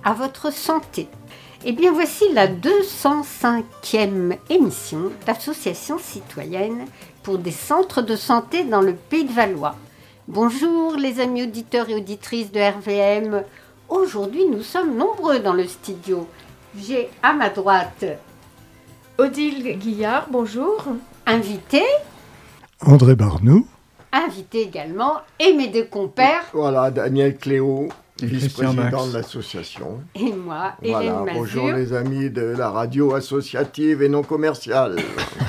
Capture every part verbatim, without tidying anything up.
à votre santé. Eh bien, voici la deux cent cinquième émission d'Association citoyenne pour des centres de santé dans le Pays de Valois. Bonjour les amis auditeurs et auditrices de R V M. Aujourd'hui, nous sommes nombreux dans le studio. J'ai à ma droite Odile Guillard, bonjour. Invité. André Barnoux. Invité également. Et mes deux compères. Voilà, Daniel Cléo, Et vice-président de l'association. Et moi, Voilà, Hélène Mazur. bonjour les amis de la radio associative et non commerciale.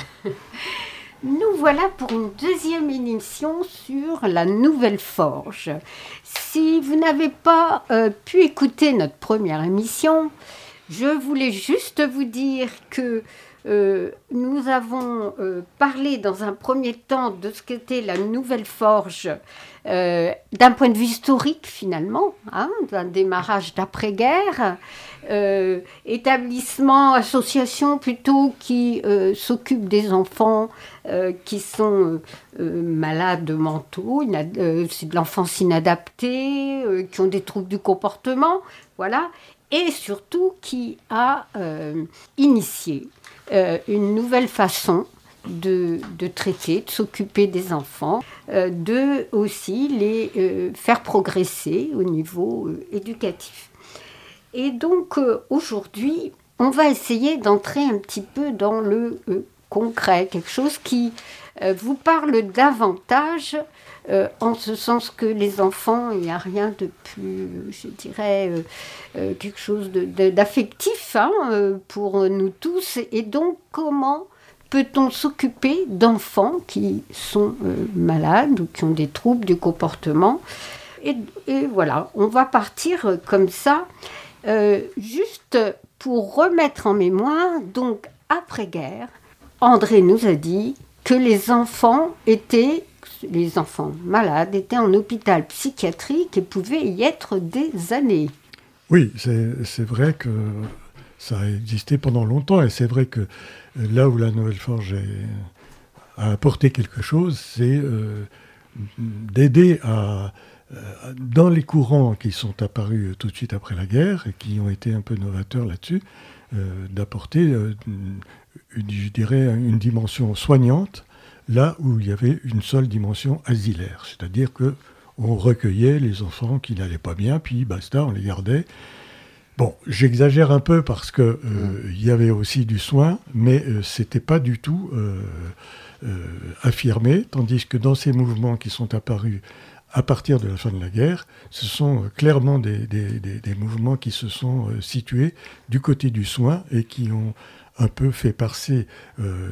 Nous voilà pour une deuxième émission sur la Nouvelle Forge. Si vous n'avez pas euh, pu écouter notre première émission, je voulais juste vous dire que euh, nous avons euh, parlé dans un premier temps de ce qu'était la Nouvelle Forge euh, d'un point de vue historique finalement, hein, d'un démarrage d'après-guerre, euh, établissement, association plutôt qui euh, s'occupe des enfants euh, qui sont euh, malades mentaux, inad- euh, c'est de l'enfance inadaptée, euh, qui ont des troubles du comportement, voilà. Et surtout qui a euh, initié euh, une nouvelle façon de, de traiter, de s'occuper des enfants, euh, de aussi les euh, faire progresser au niveau euh, éducatif. Et donc euh, aujourd'hui, on va essayer d'entrer un petit peu dans le euh, concret, quelque chose qui euh, vous parle davantage. Euh, en ce sens que les enfants, il n'y a rien de plus, je dirais, euh, euh, quelque chose de, de, d'affectif hein, euh, pour nous tous. Et donc, comment peut-on s'occuper d'enfants qui sont euh, malades ou qui ont des troubles du comportement ? et, et voilà, on va partir comme ça, euh, juste pour remettre en mémoire, donc après-guerre, André nous a dit que les enfants étaient... les enfants malades étaient en hôpital psychiatrique et pouvaient y être des années. Oui, c'est, c'est vrai que ça a existé pendant longtemps, et c'est vrai que là où la Nouvelle Forge est, a apporté quelque chose, c'est euh, d'aider à, dans les courants qui sont apparus tout de suite après la guerre, et qui ont été un peu novateurs là-dessus, euh, d'apporter, euh, une, je dirais, une dimension soignante, là où il y avait une seule dimension asilaire, c'est-à-dire qu'on recueillait les enfants qui n'allaient pas bien, puis basta, on les gardait. Bon, j'exagère un peu parce qu'il euh, mmh. y avait aussi du soin, mais euh, ce n'était pas du tout euh, euh, affirmé, tandis que dans ces mouvements qui sont apparus à partir de la fin de la guerre, ce sont euh, clairement des, des, des, des mouvements qui se sont euh, situés du côté du soin et qui ont un peu fait passer... Euh,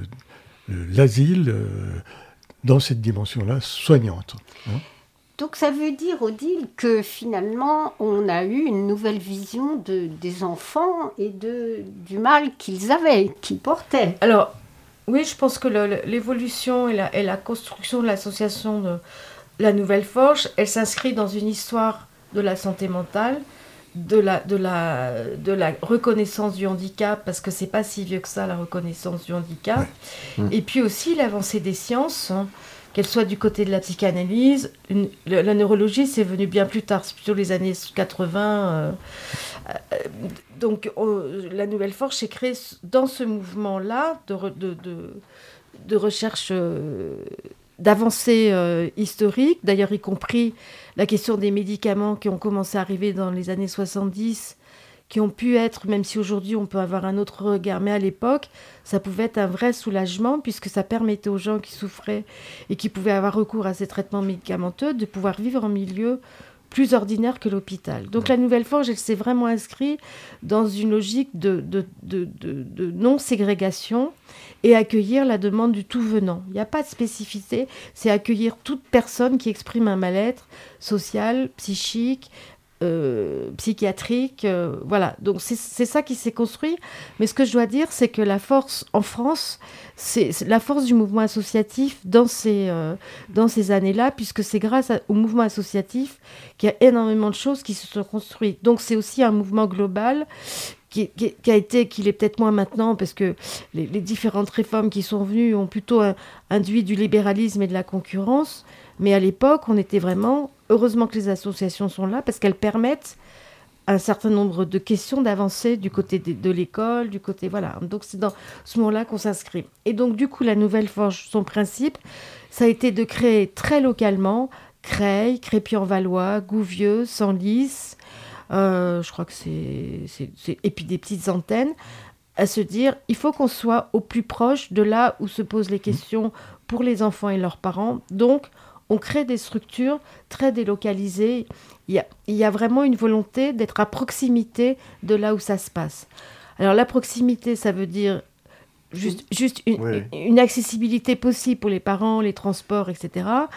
l'asile euh, dans cette dimension-là soignante. Hein. Donc ça veut dire, Odile, que finalement on a eu une nouvelle vision de, des enfants et de, du mal qu'ils avaient, qu'ils portaient. Alors, oui, je pense que le, l'évolution et la, et la construction de l'association de la Nouvelle Forge, elle s'inscrit dans une histoire de la santé mentale, de la, de la, de la reconnaissance du handicap, parce que c'est pas si vieux que ça, la reconnaissance du handicap, ouais. mmh. Et puis aussi l'avancée des sciences, hein, qu'elle soit du côté de la psychanalyse, une, la, la neurologie c'est venu bien plus tard, c'est plutôt les années quatre-vingts, euh, euh, donc euh, la Nouvelle Forge s'est créée dans ce mouvement-là de, de, de, de recherche euh, d'avancées euh, historiques, d'ailleurs y compris la question des médicaments qui ont commencé à arriver dans les années soixante-dix, qui ont pu être, même si aujourd'hui on peut avoir un autre regard, mais à l'époque, ça pouvait être un vrai soulagement, puisque ça permettait aux gens qui souffraient et qui pouvaient avoir recours à ces traitements médicamenteux de pouvoir vivre en milieu plus ordinaire que l'hôpital. Donc la Nouvelle Forge, elle s'est vraiment inscrite dans une logique de, de, de, de, de non-ségrégation et accueillir la demande du tout venant. Il n'y a pas de spécificité, c'est accueillir toute personne qui exprime un mal-être social, psychique, euh, psychiatrique, euh, voilà. Donc c'est, c'est ça qui s'est construit. Mais ce que je dois dire, c'est que la force en France, c'est, c'est la force du mouvement associatif dans ces, euh, dans ces années-là, puisque c'est grâce à, au mouvement associatif qu'il y a énormément de choses qui se sont construites. Donc c'est aussi un mouvement global qui, qui, qui a été, qu'il est peut-être moins maintenant, parce que les, les différentes réformes qui sont venues ont plutôt un, induit du libéralisme et de la concurrence. Mais à l'époque, on était vraiment... Heureusement que les associations sont là, parce qu'elles permettent un certain nombre de questions d'avancée du côté de, de l'école, du côté... Voilà, donc c'est dans ce moment-là qu'on s'inscrit. Et donc, du coup, la Nouvelle Forge, son principe, ça a été de créer très localement Creil, Crépy-en-Valois, Gouvieux, Senlis, euh, je crois que c'est, c'est, c'est... Et puis des petites antennes, à se dire, il faut qu'on soit au plus proche de là où se posent les questions pour les enfants et leurs parents. Donc, on crée des structures très délocalisées. Il y a, il y a vraiment une volonté d'être à proximité de là où ça se passe. Alors, la proximité, ça veut dire juste, juste une, Oui. une accessibilité possible pour les parents, les transports, et cetera.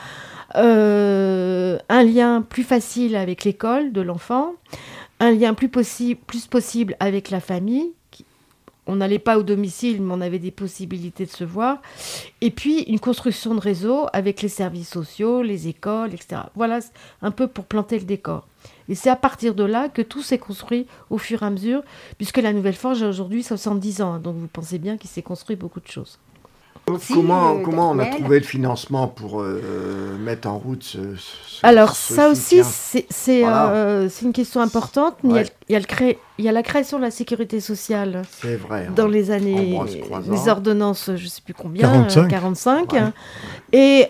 Euh, un lien plus facile avec l'école de l'enfant, un lien plus, possi- plus possible avec la famille. On n'allait pas au domicile, mais on avait des possibilités de se voir. Et puis, une construction de réseau avec les services sociaux, les écoles, et cetera. Voilà, un peu pour planter le décor. Et c'est à partir de là que tout s'est construit au fur et à mesure, puisque la Nouvelle Forge a aujourd'hui soixante-dix ans. Donc, vous pensez bien qu'il s'est construit beaucoup de choses. Aussi, Comment, euh, comment on a Daniel. trouvé le financement pour euh, mettre en route ce, ce Alors, ce ça soutien aussi, c'est, c'est, Voilà. euh, c'est une question importante. Mais il y a- Ouais. il y, a le cré- il y a la création de la sécurité sociale C'est vrai. hein. dans les années, Ambroise Croizat. les ordonnances, je ne sais plus combien, quarante-cinq. euh, quarante-cinq. Ouais. Et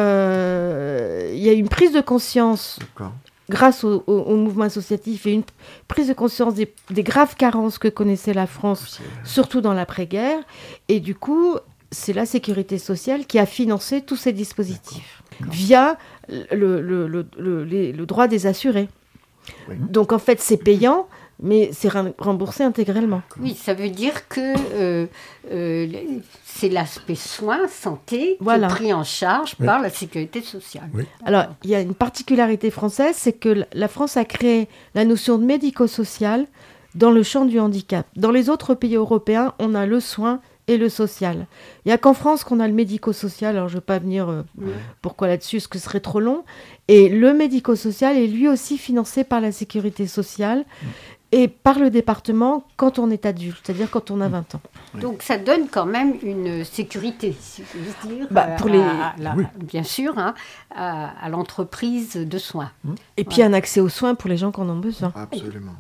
euh, il y a une prise de conscience D'accord. grâce au, au- au mouvement associatif et une prise de conscience des, des graves carences que connaissait la France, C'est- surtout dans l'après-guerre. Et du coup, c'est la sécurité sociale qui a financé tous ces dispositifs via le, le, le, le, les- le droit des assurés. Oui. Donc en fait, c'est payant, mais c'est rem- remboursé intégralement. Oui, ça veut dire que euh, euh, les- c'est l'aspect soins, santé, Voilà. qui est pris en charge Oui. par la sécurité sociale. Oui. Alors, il y a une particularité française, c'est que l- la France a créé la notion de médico-social dans le champ du handicap. Dans les autres pays européens, on a le soin et le social. Il n'y a qu'en France qu'on a le médico-social. Alors, je ne vais pas venir euh, Ouais. pourquoi là-dessus, parce que ce serait trop long. Et le médico-social est lui aussi financé par la sécurité sociale et par le département quand on est adulte, c'est-à-dire quand on a vingt ans. Donc ça donne quand même une sécurité, si je puis dire, Bah, euh, pour les- à- à la- Oui. bien sûr, hein, à, à l'entreprise de soins. Et puis un accès aux soins pour les gens qui en ont besoin. Absolument.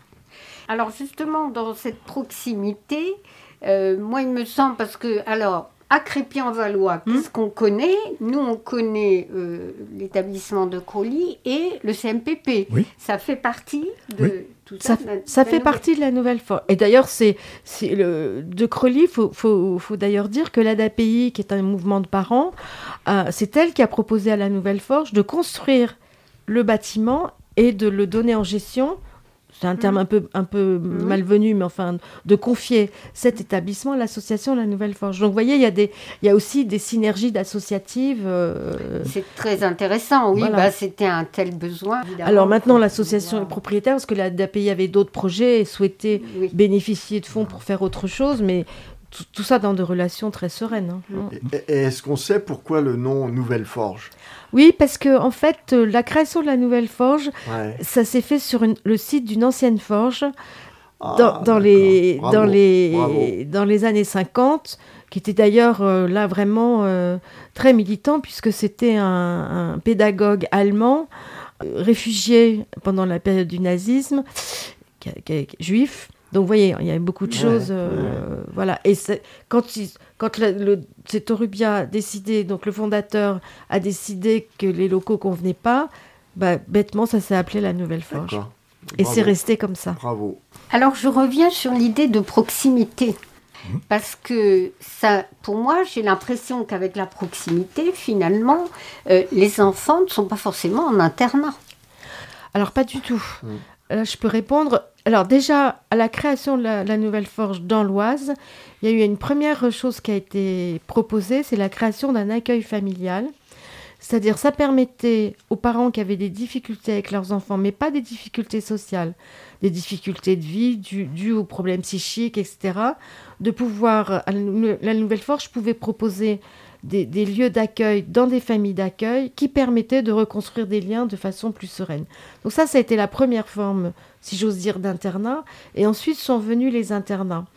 Alors justement, dans cette proximité, euh, moi il me semble, parce que, alors, à Crépy-en-Valois, Hmm. qu'est-ce qu'on connaît? Nous, on connaît euh, l'établissement de Crolly et le C M P P. Oui. Ça fait partie de Oui. tout ça. Ça, de la- ça de la fait nouvelle- partie de la nouvelle forme. Et d'ailleurs, c'est, c'est le, de Crolly, il faut, faut, faut d'ailleurs dire que l'A D A P I, qui est un mouvement de parents, euh, c'est elle qui a proposé à la Nouvelle Forge de construire le bâtiment et de le donner en gestion. C'est un terme Mhm. un peu, un peu malvenu, mais enfin, de confier cet établissement à l'association La Nouvelle Forge. Donc, vous voyez, il y a, des, il y a aussi des synergies d'associatives. euh, C'est très intéressant, oui, Voilà. bah, c'était un tel besoin. évidemment. Alors maintenant, l'association Wow. est propriétaire parce que la D A P I avait d'autres projets et souhaitait Oui. bénéficier de fonds pour faire autre chose, mais tout, tout ça dans des relations très sereines. hein. Et, et est-ce qu'on sait pourquoi le nom Nouvelle Forge? Oui, parce que en fait, euh, la création de la Nouvelle Forge, Ouais. ça s'est fait sur une- le site d'une ancienne forge Ah, dans, dans d'accord. les, Bravo, dans, les, bravo. dans les années cinquante, qui était d'ailleurs euh, là vraiment euh, très militant, puisque c'était un, un pédagogue allemand, euh, réfugié pendant la période du nazisme, qui, qui- qui- juif. Donc vous voyez, il y a beaucoup de Ouais, choses. euh, Voilà. Et c'est- quand, il- quand le, le- c'est Torubia a décidé, donc le fondateur a décidé que les locaux convenaient pas, bah, bêtement, ça s'est appelé la Nouvelle Forge. D'accord. Et Bravo. c'est resté comme ça. Bravo. Alors je reviens sur l'idée de proximité. Parce que ça, pour moi, j'ai l'impression qu'avec la proximité, finalement, euh, les enfants ne sont pas forcément en internat. Alors, pas du tout. Mm. Là, je peux répondre. Alors, déjà, à la création de la, la Nouvelle Forge dans l'Oise, il y a eu une première chose qui a été proposée, c'est la création d'un accueil familial. C'est-à-dire, ça permettait aux parents qui avaient des difficultés avec leurs enfants, mais pas des difficultés sociales, des difficultés de vie dues, dues aux problèmes psychiques, et cetera, de pouvoir, à la nou- la Nouvelle Forge pouvait proposer des, des lieux d'accueil dans des familles d'accueil qui permettaient de reconstruire des liens de façon plus sereine. Donc ça, ça a été la première forme, si j'ose dire, d'internat. Et ensuite sont venus les internats.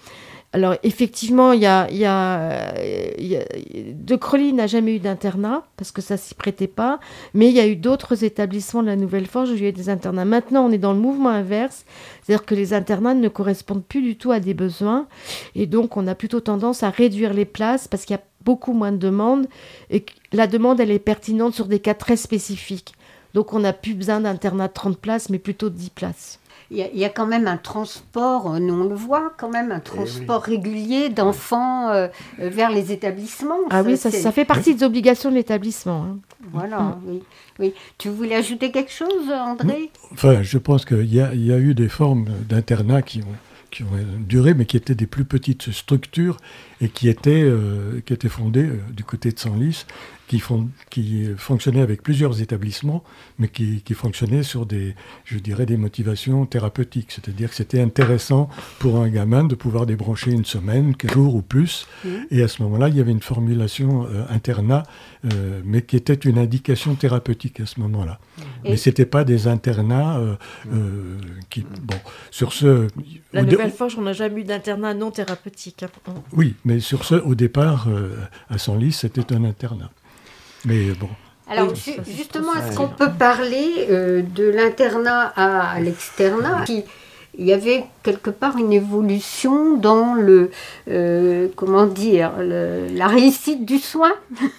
Alors, effectivement, il y a, il y a, il y a, De Crolly n'a jamais eu d'internat, parce que ça ne s'y prêtait pas, mais il y a eu d'autres établissements de la Nouvelle-Forge où il y a eu des internats. Maintenant, on est dans le mouvement inverse, c'est-à-dire que les internats ne correspondent plus du tout à des besoins, et donc on a plutôt tendance à réduire les places, parce qu'il y a beaucoup moins de demandes, et que la demande, elle est pertinente sur des cas très spécifiques. Donc, on n'a plus besoin d'internat de trente places, mais plutôt de dix places. Il y, a, il y a quand même un transport, nous on le voit quand même, un transport oui. régulier d'enfants euh, vers les établissements. Ah oui, ça, ça fait partie des obligations de l'établissement. Hein. Voilà, mmh. oui, oui. Tu voulais ajouter quelque chose, André ? Enfin, je pense qu'il y a, il y a eu des formes d'internat qui ont, qui ont duré, mais qui étaient des plus petites structures et qui étaient, euh, qui étaient fondées euh, du côté de Senlis, qui, font, qui fonctionnaient avec plusieurs établissements, mais qui, qui fonctionnaient sur des, je dirais, des motivations thérapeutiques. C'est-à-dire que c'était intéressant pour un gamin de pouvoir débrancher une semaine, quelques jours ou plus. Mmh. Et à ce moment-là, il y avait une formulation euh, internat, euh, mais qui était une indication thérapeutique à ce moment-là. Mmh. Mais ce n'était pas des internats euh, euh, qui... Bon, sur ce... La Nouvelle-Forge, on n'a jamais eu d'internat non thérapeutique. Hein. Oui, mais sur ce, au départ, euh, à Senlis, c'était un internat. Mais bon. Alors, oui, ju- justement, est-ce qu'on peut parler euh, de l'internat à, à l'externat ? Il y avait quelque part une évolution dans le, euh, comment dire, le, la réussite du soin.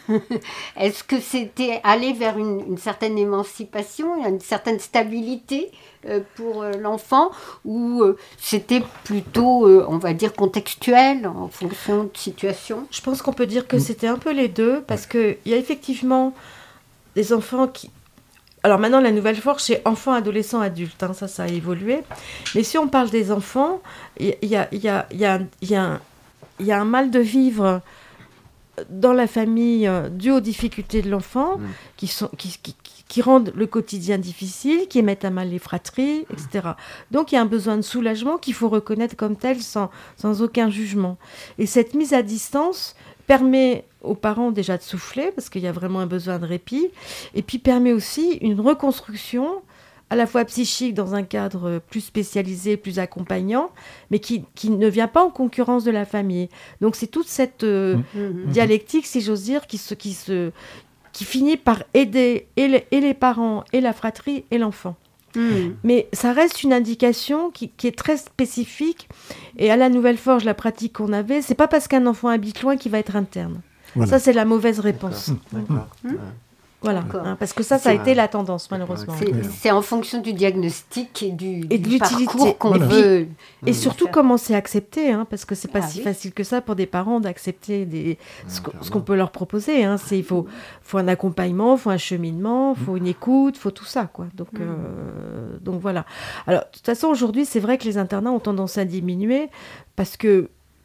Est-ce que c'était aller vers une, une certaine émancipation, une certaine stabilité euh, pour euh, l'enfant, ou euh, c'était plutôt, euh, on va dire, contextuel en fonction de situation ? Je pense qu'on peut dire que c'était un peu les deux, parce qu'il y a effectivement des enfants qui... Alors maintenant, la Nouvelle-Forge, c'est enfants, adolescents, adultes. Hein, ça, ça a évolué. Mais si on parle des enfants, il y, y, y, y, y, y, y a un mal de vivre dans la famille euh, dû aux difficultés de l'enfant, mmh. qui, sont, qui, qui, qui rendent le quotidien difficile, qui mettent à mal les fratries, et cetera. Donc, il y a un besoin de soulagement qu'il faut reconnaître comme tel, sans, sans aucun jugement. Et cette mise à distance permet aux parents déjà de souffler, parce qu'il y a vraiment un besoin de répit, et puis permet aussi une reconstruction, à la fois psychique dans un cadre plus spécialisé, plus accompagnant, mais qui, qui ne vient pas en concurrence de la famille. Donc c'est toute cette euh, mmh. dialectique, si j'ose dire, qui, se, qui, se, qui finit par aider et les, et les parents, et la fratrie, et l'enfant. Mmh. Mais ça reste une indication qui, qui est très spécifique, et à la Nouvelle-Forge, la pratique qu'on avait, c'est pas parce qu'un enfant habite loin qu'il va être interne. Voilà. Ça, c'est la mauvaise réponse. D'accord. D'accord. Mmh. Voilà, hein, parce que ça, ça a été la tendance, malheureusement. C'est, c'est en fonction du diagnostic et du, et de du parcours qu'on voilà. veut. Et surtout, faire. Comment c'est accepté, hein, parce que c'est pas ah, si oui. facile que ça pour des parents d'accepter des, ce, qu'on, ce qu'on peut leur proposer. Hein. C'est, il faut, faut un accompagnement, il faut un cheminement, il faut une écoute, il faut tout ça, quoi. Donc, mmh. euh, donc voilà. Alors, de toute façon, aujourd'hui, c'est vrai que les internats ont tendance à diminuer, parce que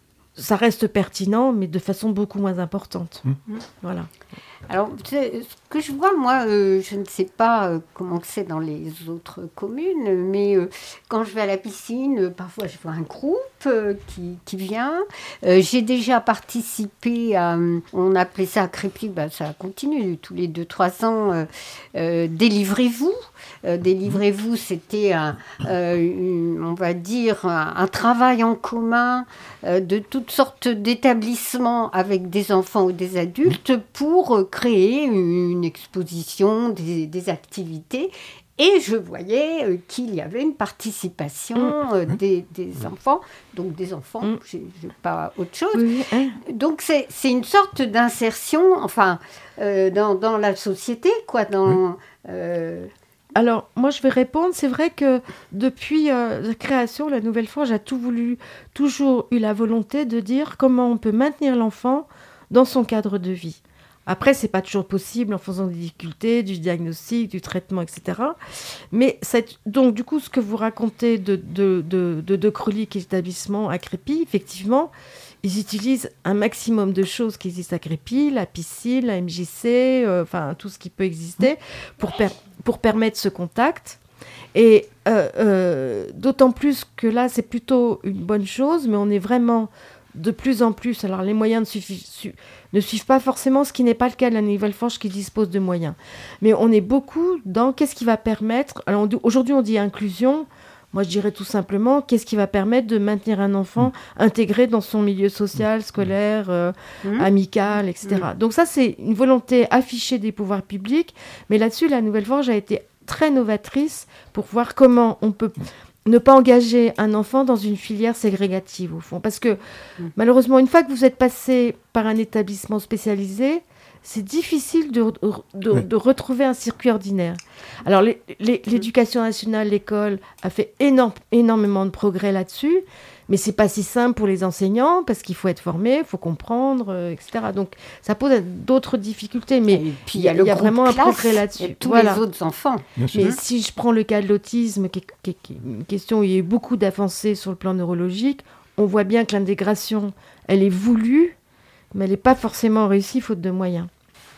ça reste pertinent, mais de façon beaucoup moins importante. Mmh. Voilà. Alors, ce que je vois, moi, euh, je ne sais pas euh, comment c'est dans les autres communes, mais euh, quand je vais à la piscine, euh, parfois je vois un groupe euh, qui, qui vient. Euh, j'ai déjà participé à, on appelait ça à Crépy, bah, ça continue tous les deux trois ans, euh, euh, Délivrez-vous. Euh, Délivrez-vous, c'était, un, euh, une, on va dire, un, un travail en commun euh, de toutes sortes d'établissements avec des enfants ou des adultes pour euh, créer une exposition, des, des activités. Et je voyais euh, qu'il y avait une participation euh, des, des enfants, donc des enfants, mmh. j'ai, j'ai pas autre chose. Oui. Donc c'est, c'est une sorte d'insertion, enfin, euh, dans, dans la société, quoi, dans... Euh, Alors, moi, je vais répondre. C'est vrai que depuis euh, la création, la Nouvelle-Forge a tout voulu, toujours eu la volonté de dire comment on peut maintenir l'enfant dans son cadre de vie. Après, ce n'est pas toujours possible en faisant des difficultés, du diagnostic, du traitement, et cetera. Mais cette... donc, du coup, ce que vous racontez de de, de, de, de Crolly, qui est établissement à Crépy, effectivement, ils utilisent un maximum de choses qui existent à Crépy, la piscine, la M J C, euh, enfin, tout ce qui peut exister, pour, per... pour permettre ce contact. Et euh, euh, d'autant plus que là, c'est plutôt une bonne chose, mais on est vraiment... de plus en plus, alors les moyens ne suivent, su, ne suivent pas forcément, ce qui n'est pas le cas de la Nouvelle-Forge qui dispose de moyens. Mais on est beaucoup dans qu'est-ce qui va permettre... Alors on dit, aujourd'hui, on dit inclusion. Moi, je dirais tout simplement, qu'est-ce qui va permettre de maintenir un enfant mmh. intégré dans son milieu social, scolaire, euh, mmh. amical, et cetera. Mmh. Donc ça, c'est une volonté affichée des pouvoirs publics, mais là-dessus, la Nouvelle Forge a été très novatrice pour voir comment on peut ne pas engager un enfant dans une filière ségrégative, au fond. Parce que, mmh. malheureusement, une fois que vous êtes passé par un établissement spécialisé, c'est difficile de, de, oui. de retrouver un circuit ordinaire. Alors, les, les, l'éducation nationale, l'école, a fait énorme, énormément de progrès là-dessus, mais ce n'est pas si simple pour les enseignants, parce qu'il faut être formé, il faut comprendre, euh, et cetera. Donc, ça pose d'autres difficultés, mais il y a, y a vraiment un progrès là-dessus. Et tous voilà. les autres enfants. Mais si je prends le cas de l'autisme, qui est, qui est, qui est une question où il y a eu beaucoup d'avancées sur le plan neurologique, on voit bien que l'intégration, elle est voulue, mais elle n'est pas forcément réussie, faute de moyens.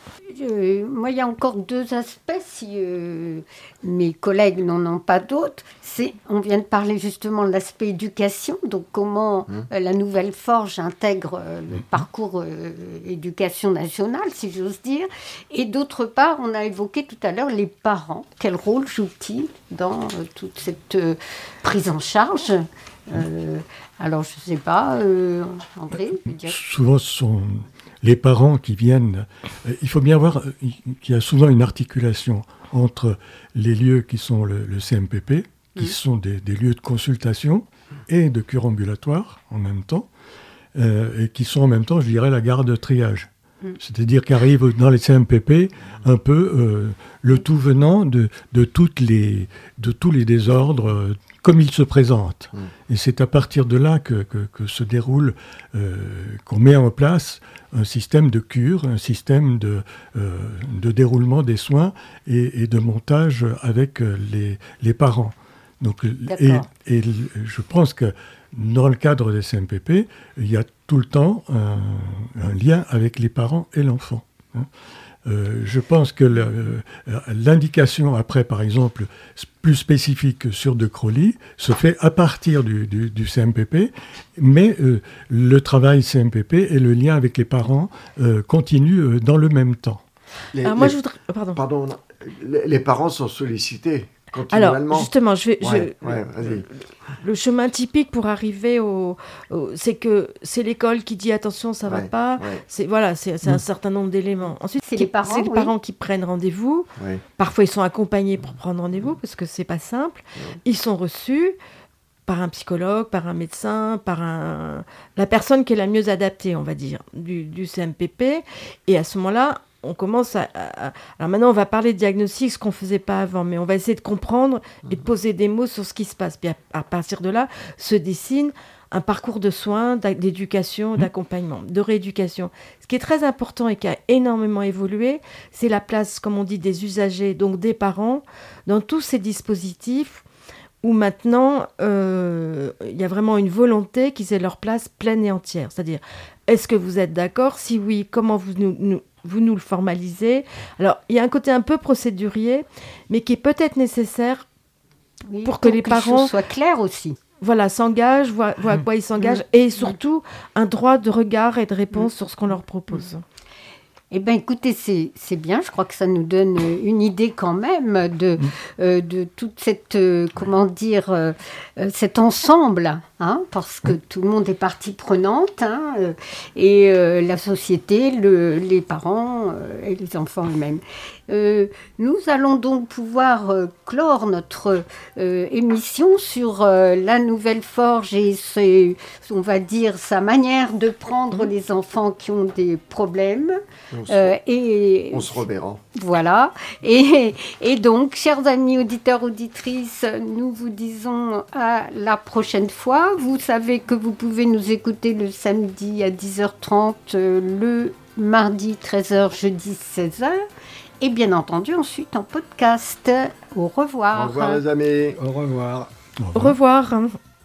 Euh, moi, il y a encore deux aspects, si euh, mes collègues n'en ont pas d'autres. C'est, on vient de parler justement de l'aspect éducation, donc comment mmh. euh, la Nouvelle Forge intègre euh, le mmh. parcours euh, éducation nationale, si j'ose dire. Et d'autre part, on a évoqué tout à l'heure les parents. Quel rôle jouent-ils dans euh, toute cette euh, prise en charge euh, Alors, je ne sais pas, euh, André dire... Souvent, ce sont... les parents qui viennent, euh, il faut bien voir qu'il y a souvent une articulation entre les lieux qui sont le, le C M P P, qui mmh. sont des, des lieux de consultation et de cure ambulatoire en même temps, euh, et qui sont en même temps, je dirais, la gare de triage. Mmh. C'est-à-dire qu'arrive dans les C M P P un peu euh, le tout venant de, de, toutes les, de tous les désordres euh, comme ils se présentent. Mmh. Et c'est à partir de là que, que, que se déroule, euh, qu'on met en place un système de cure, un système de, euh, de déroulement des soins et, et de montage avec les, les parents. Donc, et, et je pense que dans le cadre des C M P P, il y a tout le temps un, un lien avec les parents et l'enfant. Hein. Euh, je pense que le, euh, l'indication après, par exemple, plus spécifique sur De Crowley, se fait à partir du, du, du C M P P, mais euh, le travail C M P P et le lien avec les parents euh, continuent euh, dans le même temps. Les, Alors moi, les, je voudrais... Pardon. Pardon, les, les parents sont sollicités. Alors, justement, je vais, ouais, je, ouais, le, le chemin typique pour arriver au, au... C'est que c'est l'école qui dit « attention, ça ne ouais, va pas ouais. ». C'est, voilà, c'est, c'est mmh. un certain nombre d'éléments. Ensuite, c'est les parents, c'est les oui. parents qui prennent rendez-vous. Ouais. Parfois, ils sont accompagnés pour prendre rendez-vous parce que ce n'est pas simple. Ouais. Ils sont reçus par un psychologue, par un médecin, par un... la personne qui est la mieux adaptée, on va dire, du, du C M P P. Et à ce moment-là, on commence à, à... Alors maintenant, on va parler de diagnostic, ce qu'on ne faisait pas avant, mais on va essayer de comprendre et de poser des mots sur ce qui se passe. Puis à, à partir de là, se dessine un parcours de soins, d'éducation, d'accompagnement, de rééducation. Ce qui est très important et qui a énormément évolué, c'est la place, comme on dit, des usagers, donc des parents, dans tous ces dispositifs où maintenant, euh, il y a vraiment une volonté qu'ils aient leur place pleine et entière. C'est-à-dire, est-ce que vous êtes d'accord ? Si oui, comment vous nous... nous vous nous le formalisez. Alors, il y a un côté un peu procédurier, mais qui est peut-être nécessaire oui, pour que pour les que parents... les choses soient claires aussi. Voilà, s'engagent, voient, voient à quoi ils s'engagent, mmh. et surtout, un droit de regard et de réponse mmh. sur ce qu'on leur propose. Mmh. Eh bien, écoutez, c'est, c'est bien. Je crois que ça nous donne une idée quand même de, mmh. euh, de toute cette, euh, comment dire, euh, cet ensemble, hein, parce que tout le monde est partie prenante, hein, euh, et euh, la société, le, les parents euh, et les enfants eux-mêmes. Euh, nous allons donc pouvoir euh, clore notre euh, émission sur euh, la Nouvelle Forge et ses, on va dire sa manière de prendre mmh. les enfants qui ont des problèmes. On se, euh, et on se reverra. Voilà. Et, et donc, chers amis auditeurs, auditrices, nous vous disons à la prochaine fois. Vous savez que vous pouvez nous écouter le samedi à dix heures trente, euh, le mardi treize heures, jeudi seize heures. Et bien entendu, ensuite en podcast. Au revoir. Au revoir les amis. Au revoir. Au revoir. Au revoir.